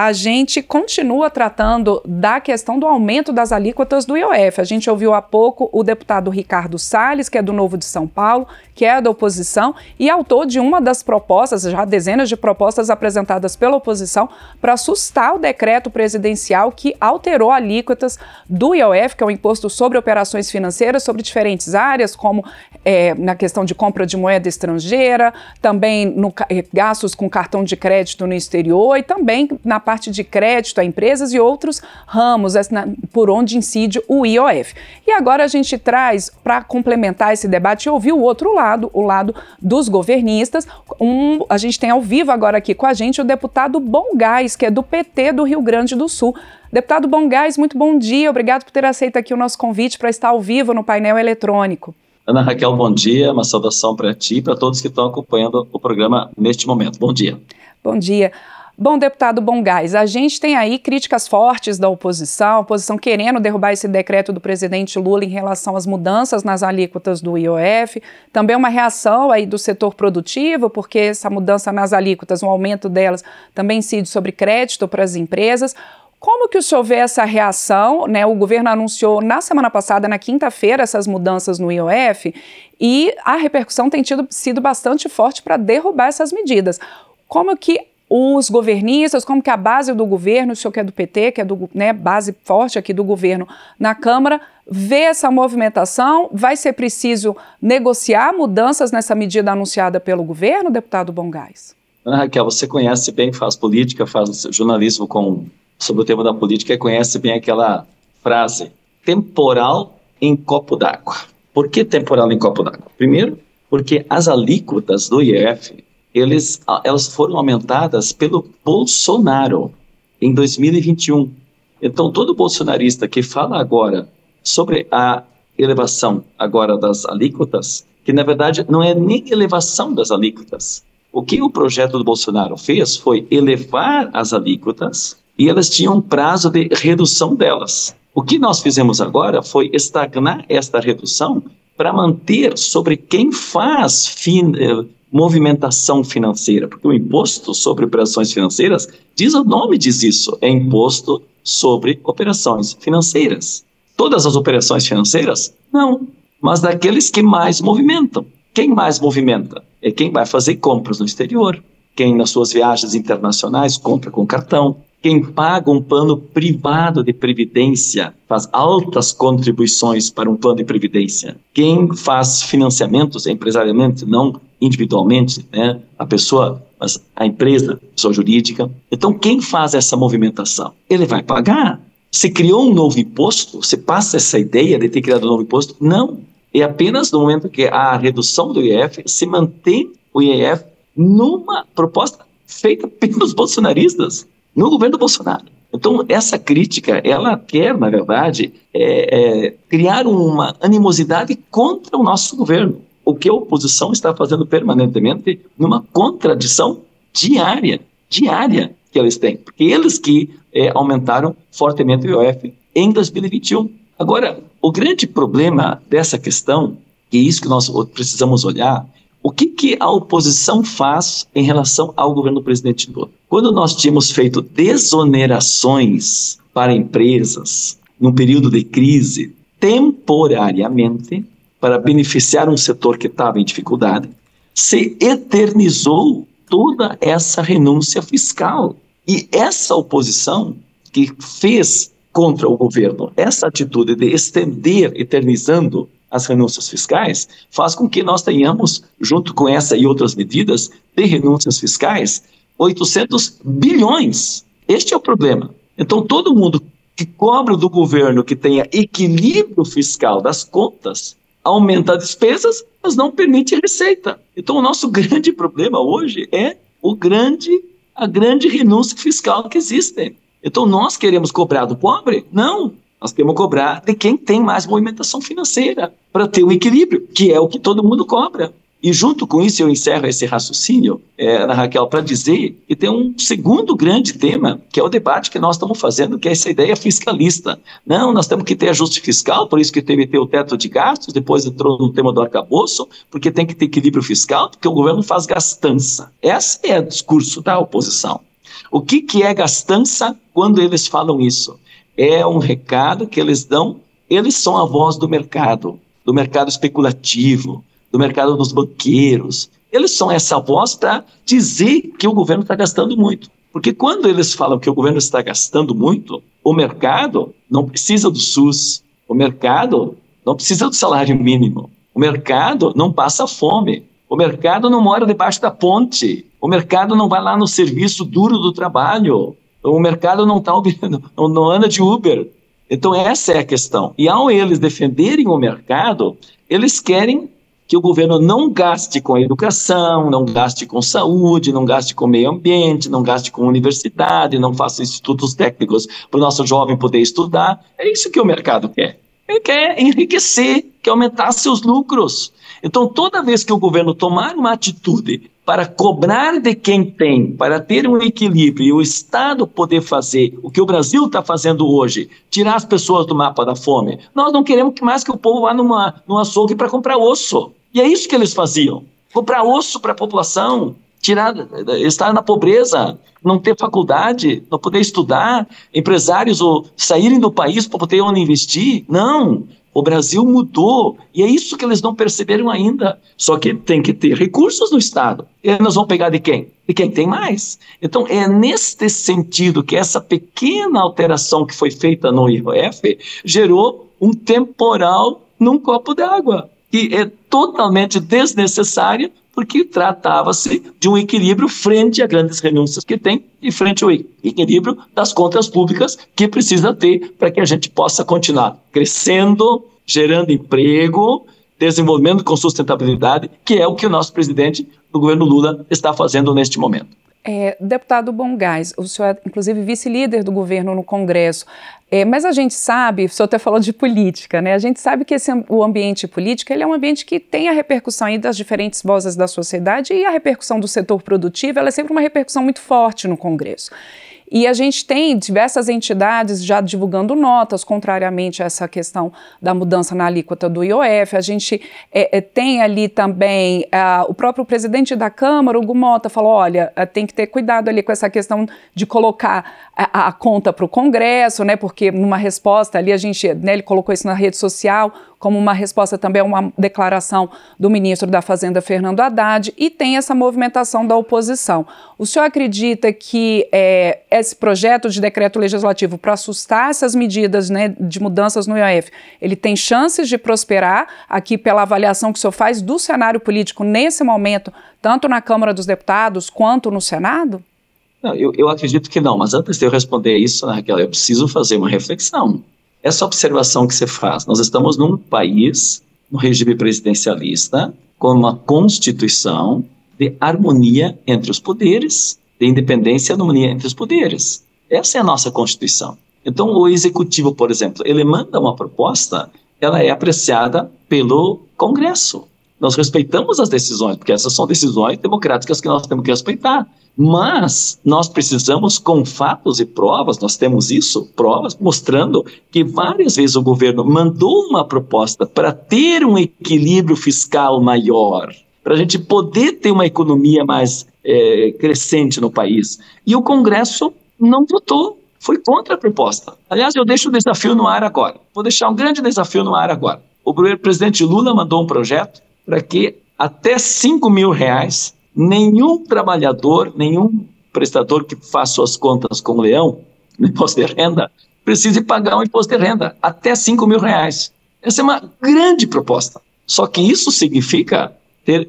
a gente continua tratando da questão do aumento das alíquotas do IOF. A gente ouviu há pouco o deputado Ricardo Salles, que é do Novo de São Paulo, que é da oposição e autor de uma das propostas, já dezenas de propostas apresentadas pela oposição, para sustar o decreto presidencial que alterou alíquotas do IOF, que é o Imposto sobre Operações Financeiras, sobre diferentes áreas, como na questão de compra de moeda estrangeira, também no gastos com cartão de crédito no exterior e também na parte de crédito a empresas e outros ramos por onde incide o IOF. E agora a gente traz, para complementar esse debate, ouvir o outro lado, o lado dos governistas. A gente tem ao vivo agora aqui com a gente o deputado Bongás, que é do PT do Rio Grande do Sul. Deputado Bongás, muito bom dia, obrigado por ter aceito aqui o nosso convite para estar ao vivo no painel eletrônico. Ana Raquel, bom dia, uma saudação para ti e para todos que estão acompanhando o programa neste momento. Bom dia. Bom dia. Bom, deputado Bongás, a gente tem aí críticas fortes da oposição, a oposição querendo derrubar esse decreto do presidente Lula em relação às mudanças nas alíquotas do IOF, também uma reação aí do setor produtivo, porque essa mudança nas alíquotas, um aumento delas, também incide sobre crédito para as empresas. Como que o senhor vê essa reação, né? O governo anunciou na semana passada, na quinta-feira, essas mudanças no IOF e a repercussão tem sido bastante forte para derrubar essas medidas. Como que os governistas, como que a base do governo, o senhor que é do PT, que é base forte aqui do governo na Câmara, vê essa movimentação? Vai ser preciso negociar mudanças nessa medida anunciada pelo governo, deputado Bongás? Ana Raquel, você conhece bem, faz política, faz jornalismo sobre o tema da política e conhece bem aquela frase, temporal em copo d'água. Por que temporal em copo d'água? Primeiro, porque as alíquotas do IOF, elas foram aumentadas pelo Bolsonaro em 2021. Então, todo bolsonarista que fala agora sobre a elevação agora das alíquotas, que na verdade não é nem elevação das alíquotas. O que o projeto do Bolsonaro fez foi elevar as alíquotas e elas tinham um prazo de redução delas. O que nós fizemos agora foi estagnar esta redução para manter sobre quem faz movimentação financeira, porque o imposto sobre operações financeiras, o nome diz isso, é imposto sobre operações financeiras. Todas as operações financeiras? Não, mas daqueles que mais movimentam. Quem mais movimenta? É quem vai fazer compras no exterior, quem nas suas viagens internacionais compra com cartão, quem paga um plano privado de previdência, faz altas contribuições para um plano de previdência. Quem faz financiamentos empresarialmente, não individualmente, né? Mas a empresa, a pessoa jurídica. Então, quem faz essa movimentação? Ele vai pagar. Se criou um novo imposto, você passa essa ideia de ter criado um novo imposto? Não. É apenas no momento que a redução do IOF se mantém o IOF numa proposta feita pelos bolsonaristas, no governo do Bolsonaro. Então, essa crítica, ela quer, na verdade, criar uma animosidade contra o nosso governo, o que a oposição está fazendo permanentemente numa contradição diária que eles têm, porque eles que aumentaram fortemente o IOF em 2021. Agora, o grande problema dessa questão, e isso que nós precisamos olhar, o que a oposição faz em relação ao governo do presidente Lula? Quando nós tínhamos feito desonerações para empresas num período de crise, temporariamente, para beneficiar um setor que estava em dificuldade, se eternizou toda essa renúncia fiscal. E essa oposição que fez contra o governo essa atitude de estender, eternizando as renúncias fiscais, faz com que nós tenhamos, junto com essa e outras medidas de renúncias fiscais, 800 bilhões. Este é o problema. Então, todo mundo que cobra do governo que tenha equilíbrio fiscal das contas, aumenta as despesas, mas não permite receita. Então, o nosso grande problema hoje é a grande renúncia fiscal que existe. Então, nós queremos cobrar do pobre? Não. Nós queremos cobrar de quem tem mais movimentação financeira, para ter o equilíbrio, que é o que todo mundo cobra. E junto com isso eu encerro esse raciocínio, Ana Raquel, para dizer que tem um segundo grande tema, que é o debate que nós estamos fazendo, que é essa ideia fiscalista. Não, nós temos que ter ajuste fiscal, por isso que teve que ter o teto de gastos, depois entrou no tema do arcabouço, porque tem que ter equilíbrio fiscal, porque o governo faz gastança. Esse é o discurso da oposição. O que é gastança quando eles falam isso? É um recado que eles dão, eles são a voz do mercado especulativo, do mercado dos banqueiros. Eles são essa voz para dizer que o governo está gastando muito. Porque quando eles falam que o governo está gastando muito, o mercado não precisa do SUS, o mercado não precisa do salário mínimo, o mercado não passa fome, o mercado não mora debaixo da ponte, o mercado não vai lá no serviço duro do trabalho, o mercado não anda de Uber. Então essa é a questão. E ao eles defenderem o mercado, eles querem que o governo não gaste com educação, não gaste com saúde, não gaste com meio ambiente, não gaste com universidade, não faça institutos técnicos para o nosso jovem poder estudar. É isso que o mercado quer. Ele quer enriquecer, quer aumentar seus lucros. Então, toda vez que o governo tomar uma atitude para cobrar de quem tem, para ter um equilíbrio e o Estado poder fazer o que o Brasil está fazendo hoje, tirar as pessoas do mapa da fome, nós não queremos mais que o povo vá num açougue para comprar osso. E é isso que eles faziam, comprar osso para a população, estar na pobreza, não ter faculdade, não poder estudar, empresários saírem do país para poder onde investir. Não, o Brasil mudou e é isso que eles não perceberam ainda. Só que tem que ter recursos no Estado. E nós vamos pegar de quem? De quem tem mais. Então é neste sentido que essa pequena alteração que foi feita no IOF gerou um temporal num copo d'água. E é totalmente desnecessário, porque tratava-se de um equilíbrio frente a grandes renúncias que tem e frente ao equilíbrio das contas públicas que precisa ter para que a gente possa continuar crescendo, gerando emprego, desenvolvimento com sustentabilidade, que é o que o nosso presidente do governo Lula está fazendo neste momento. Deputado Bongás, o senhor é, inclusive, vice-líder do governo no Congresso, mas a gente sabe, o senhor até falou de política, né? A gente sabe que o ambiente político ele é um ambiente que tem a repercussão aí das diferentes vozes da sociedade e a repercussão do setor produtivo, ela é sempre uma repercussão muito forte no Congresso. E a gente tem diversas entidades já divulgando notas, contrariamente a essa questão da mudança na alíquota do IOF. A gente tem ali também o próprio presidente da Câmara, o Hugo Mota, falou, olha, tem que ter cuidado ali com essa questão de colocar a conta para o Congresso, né, porque numa resposta ali ele colocou isso na rede social, como uma resposta também a uma declaração do ministro da Fazenda, Fernando Haddad, e tem essa movimentação da oposição. O senhor acredita que esse projeto de decreto legislativo para assustar essas medidas, né, de mudanças no IOF, ele tem chances de prosperar aqui pela avaliação que o senhor faz do cenário político nesse momento, tanto na Câmara dos Deputados quanto no Senado? Não, eu acredito que não, mas antes de eu responder isso, Raquel, eu preciso fazer uma reflexão. Essa observação que você faz, nós estamos num país, no regime presidencialista, com uma constituição de harmonia entre os poderes, de independência e harmonia entre os poderes. Essa é a nossa Constituição. Então, o Executivo, por exemplo, ele manda uma proposta, ela é apreciada pelo Congresso. Nós respeitamos as decisões, porque essas são decisões democráticas que nós temos que respeitar. Mas nós precisamos, com fatos e provas, nós temos isso, provas, mostrando que várias vezes o governo mandou uma proposta para ter um equilíbrio fiscal maior, para a gente poder ter uma economia mais crescente no país. E o Congresso não votou, foi contra a proposta. Aliás, eu deixo o desafio no ar agora. Vou deixar um grande desafio no ar agora. O presidente Lula mandou um projeto para que até R$5.000 nenhum trabalhador, nenhum prestador que faça suas contas com o leão, no imposto de renda, precise pagar um imposto de renda, até R$5.000. Essa é uma grande proposta. Só que isso significa ter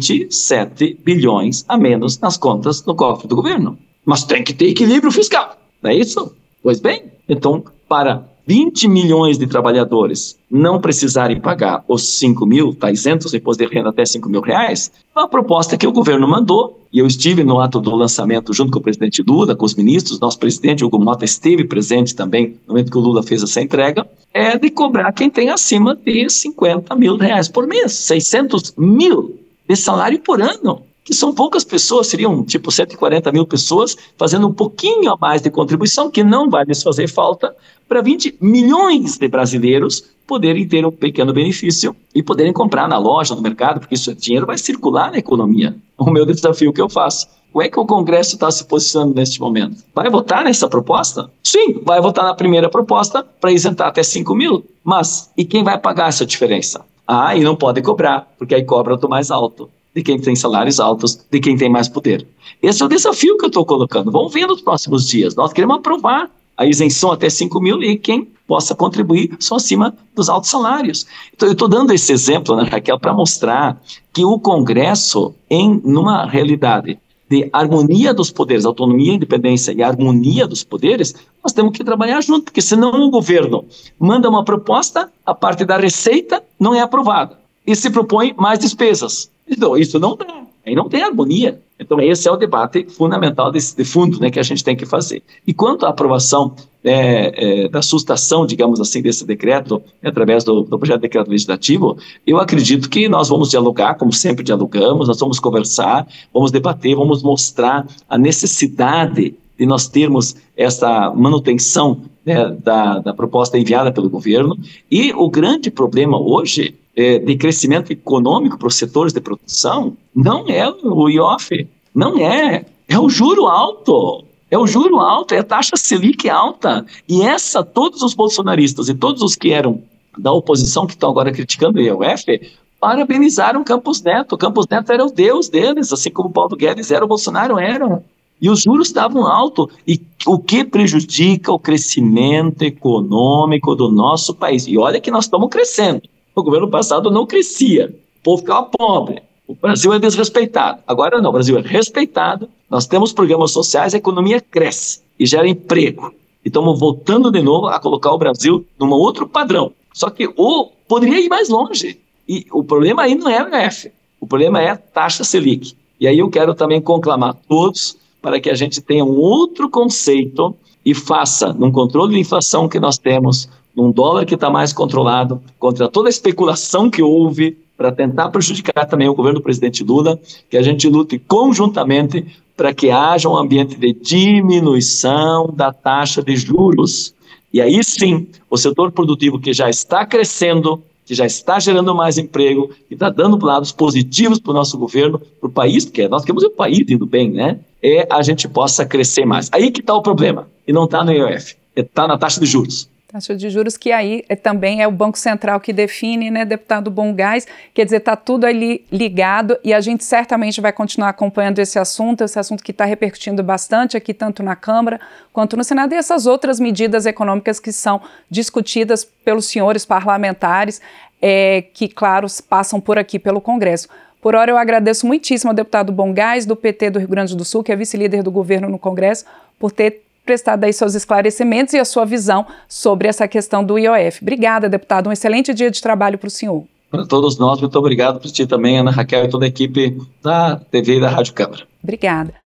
27 bilhões a menos nas contas no cofre do governo. Mas tem que ter equilíbrio fiscal, não é isso? Pois bem, então, para 20 milhões de trabalhadores não precisarem pagar os 5.000, está isentos do imposto de renda até R$5.000, a proposta que o governo mandou, e eu estive no ato do lançamento junto com o presidente Lula, com os ministros, nosso presidente Hugo Mota esteve presente também no momento que o Lula fez essa entrega, é de cobrar quem tem acima de R$50.000 por mês, 600 mil de salário por ano, que são poucas pessoas, seriam tipo 140 mil pessoas, fazendo um pouquinho a mais de contribuição, que não vai lhes fazer falta, para 20 milhões de brasileiros poderem ter um pequeno benefício e poderem comprar na loja, no mercado, porque isso dinheiro vai circular na economia. O meu desafio que eu faço Como é que o Congresso está se posicionando neste momento? Vai votar nessa proposta? Sim, vai votar na primeira proposta para isentar até 5 mil. Mas, e quem vai pagar essa diferença? E não pode cobrar, porque aí cobra do mais alto, de quem tem salários altos, de quem tem mais poder. Esse é o desafio que eu estou colocando. Vamos ver nos próximos dias. Nós queremos aprovar a isenção até 5 mil e quem possa contribuir só acima dos altos salários. Então, eu estou dando esse exemplo, né, Raquel, para mostrar que o Congresso, numa realidade de harmonia dos poderes, autonomia, independência e harmonia dos poderes, nós temos que trabalhar junto, porque senão o governo manda uma proposta, a parte da receita não é aprovada, e se propõe mais despesas. Então, isso não dá, aí não tem harmonia. Então, esse é o debate fundamental de fundo, né, que a gente tem que fazer. E quanto à aprovação da sustação, digamos assim, desse decreto, através do projeto de decreto legislativo, eu acredito que nós vamos dialogar, como sempre dialogamos, nós vamos conversar, vamos debater, vamos mostrar a necessidade de nós termos essa manutenção, né, da proposta enviada pelo governo. E o grande problema hoje de crescimento econômico para os setores de produção não é o IOF, não é o juro alto. É o juro alto, é a taxa Selic alta. E todos os bolsonaristas e todos os que eram da oposição, que estão agora criticando o IOF, parabenizaram Campos Neto. Campos Neto era o deus deles, assim como Paulo Guedes era, o Bolsonaro era. E os juros estavam altos, e o que prejudica o crescimento econômico do nosso país. E olha que nós estamos crescendo. O governo passado não crescia, o povo ficava pobre. O Brasil é desrespeitado. Agora não, o Brasil é respeitado, nós temos programas sociais, a economia cresce e gera emprego. E estamos voltando de novo a colocar o Brasil num outro padrão. Só que poderia ir mais longe. E o problema aí não é o IOF, o problema é a taxa Selic. E aí eu quero também conclamar todos para que a gente tenha um outro conceito e faça, num controle de inflação que nós temos, num dólar que está mais controlado, contra toda a especulação que houve, para tentar prejudicar também o governo do presidente Lula, que a gente lute conjuntamente para que haja um ambiente de diminuição da taxa de juros. E aí sim, o setor produtivo que já está crescendo, que já está gerando mais emprego, que está dando lados positivos para o nosso governo, para o país, porque nós queremos o país indo bem, né? A gente possa crescer mais. Aí que está o problema, e não está no IOF, está na taxa de juros. Taxa de juros que aí também é o Banco Central que define, né, deputado Bongás? Quer dizer, está tudo ali ligado e a gente certamente vai continuar acompanhando esse assunto que está repercutindo bastante aqui, tanto na Câmara quanto no Senado, e essas outras medidas econômicas que são discutidas pelos senhores parlamentares, que, claro, passam por aqui, pelo Congresso. Por hora, eu agradeço muitíssimo ao deputado Bongás, do PT do Rio Grande do Sul, que é vice-líder do governo no Congresso, por ter prestado aí seus esclarecimentos e a sua visão sobre essa questão do IOF. Obrigada, deputado. Um excelente dia de trabalho para o senhor. Para todos nós, muito obrigado por ti também, Ana Raquel, e toda a equipe da TV e da Rádio Câmara. Obrigada.